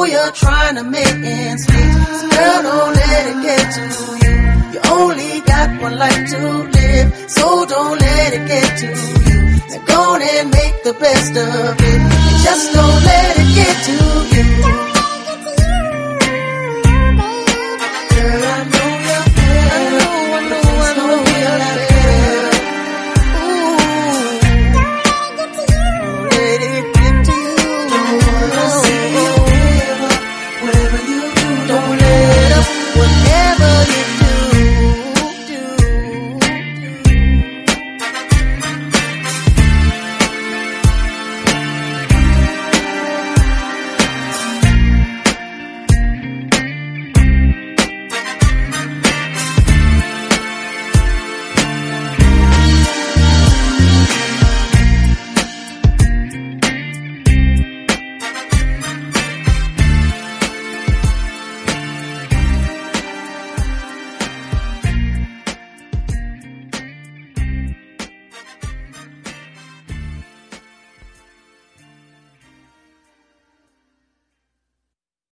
know you're trying to make ends meet. So girl, don't let it get to you. You only got one life to live, so don't let it get to you. Now go on and make the best of it. Just don't let it get to you.